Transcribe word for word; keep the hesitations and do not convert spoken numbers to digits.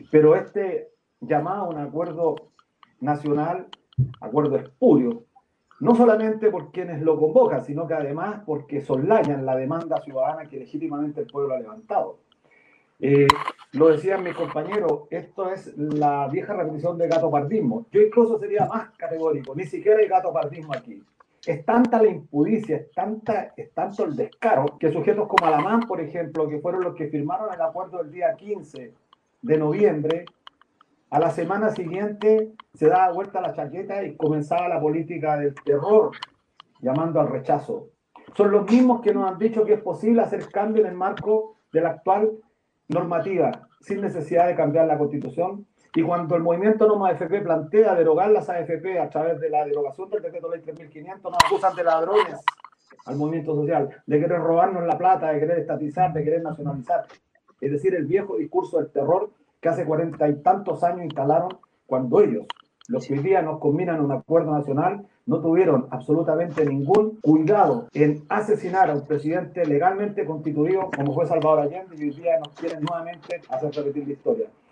pero este llamado a un acuerdo nacional, acuerdo espurio, no solamente por quienes lo convocan, sino que además porque soslayan la demanda ciudadana que legítimamente el pueblo ha levantado. Eh, lo decían mis compañeros, esto es la vieja repetición de gatopardismo. Yo incluso sería más categórico, ni siquiera hay gatopardismo aquí. Es tanta la impudicia, es, tanta, es tanto el descaro, que sujetos como Alamán, por ejemplo, que fueron los que firmaron el acuerdo el día quince de noviembre, a la semana siguiente se daba vuelta la chaqueta y comenzaba la política del terror, llamando al rechazo. Son los mismos que nos han dicho que es posible hacer cambio en el marco de la actual normativa, sin necesidad de cambiar la Constitución. Y cuando el movimiento No Más A F P plantea derogar las A F P a través de la derogación del decreto ley tres mil quinientos, nos acusan de ladrones al movimiento social, de querer robarnos la plata, de querer estatizar, de querer nacionalizar. Es decir, el viejo discurso del terror que hace cuarenta y tantos años instalaron, cuando ellos, los que hoy día nos combinan un acuerdo nacional, no tuvieron absolutamente ningún cuidado en asesinar a un presidente legalmente constituido como fue Salvador Allende, y hoy día nos quieren nuevamente hacer repetir la historia.